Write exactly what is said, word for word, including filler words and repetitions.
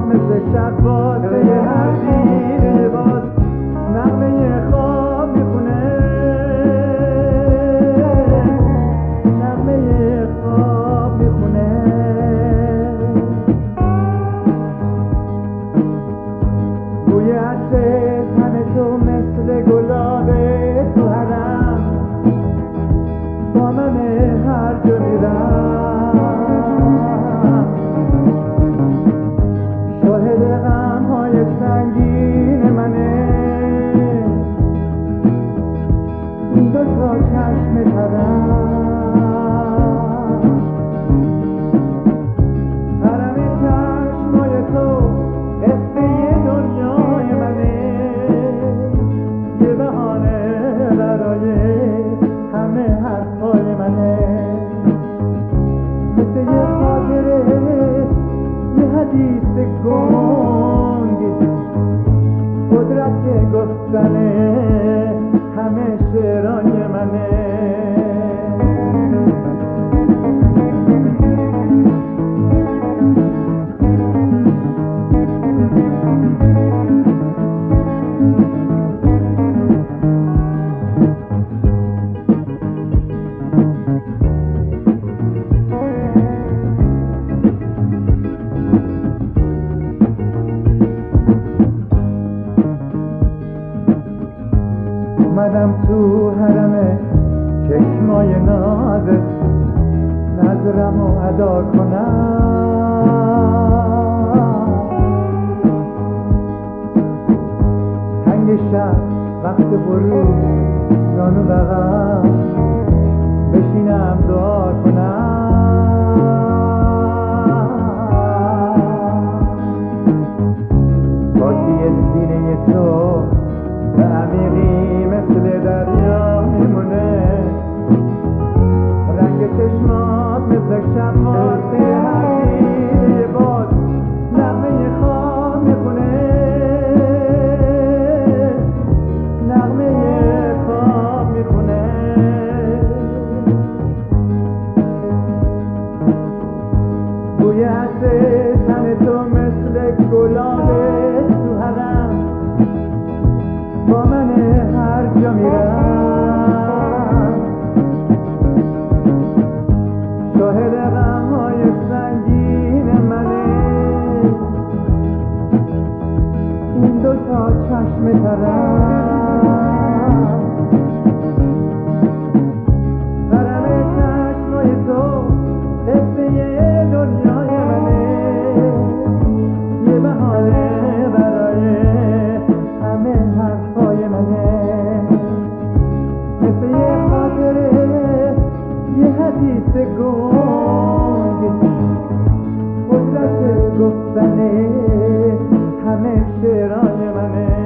مثل شب واسه هر دیده باز نغمه خواب میخونه، نغمه خواب میخونه. بوی عطر تن تو مثل گلابه تو حرم، با من هر جا میرم شاهد غم‌های سنگین منه. این دو تا چشم ترم حرم چشمای تو قصه دنیای منه، یه بهانه برای همه حرفای منه. مثل یه خاطره یه حدیث گنگ، قدرت گفتنه همه شعرهای منه. اومدم تو حرم چشمای نازت نظرمو ادا کنم، تنگ شب وقت غروب جانو بغم بشینم دعا کنم. پاکی سینه تو به عمیقی مثل دریا میمونه، رنگ چشمات مثل شب واسه هر دیده باز نغمه خواب میخونه، نغمه خواب میخونه. بوی عطر تن تو مثل گلابه تو حرم، با من هر جا میرم شاهد غم‌های سنگین منه. این دو تا چشم ترم حرم چشمای تو قصه دنیای منه، یه بهانه برای همه حرفای منه. مثل یه خاطره یه حدیث گنگ، قدرت گفتنه همه شعرهای منه.